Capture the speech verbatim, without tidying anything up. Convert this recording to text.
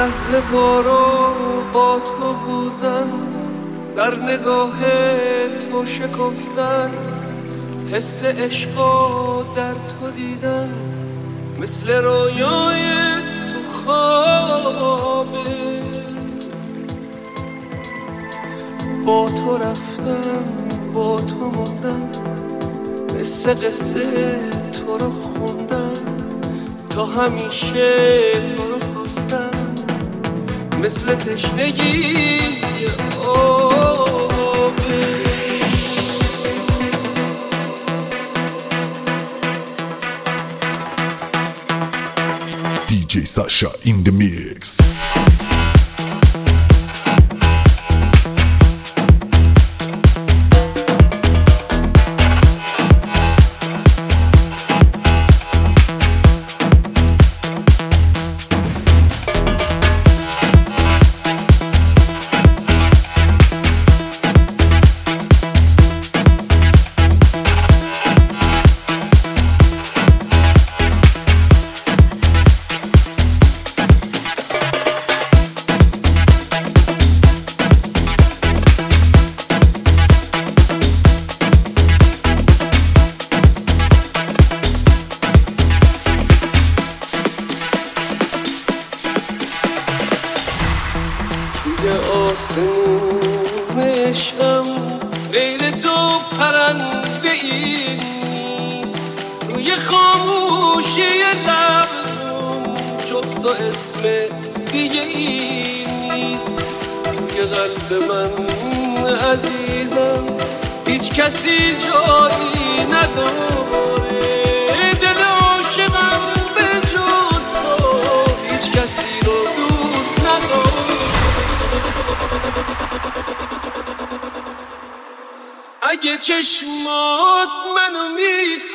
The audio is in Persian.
لحظه وارو با تو بودن، در نگاه تو شکفتن، حس عشقا در تو دیدن، مثل رویای تو خوابه. با تو رفتم با تو موندم، مثل قصه تو رو خوندم، تا همیشه تو رو خواستم، مثل تشنگی آبه. دی جی Sasha in the mix. توی آسمون عشقم غیر تو پرنده ای نیست، روی خاموشی لبم جز تو اسم دیگه ای نیست. توی قلب من عزیزم هیچ کسی جایی نداره، دل عاشقم به جز تو هیچ کسی رو دوست نداره. اگه چشمات منو می‌فهمی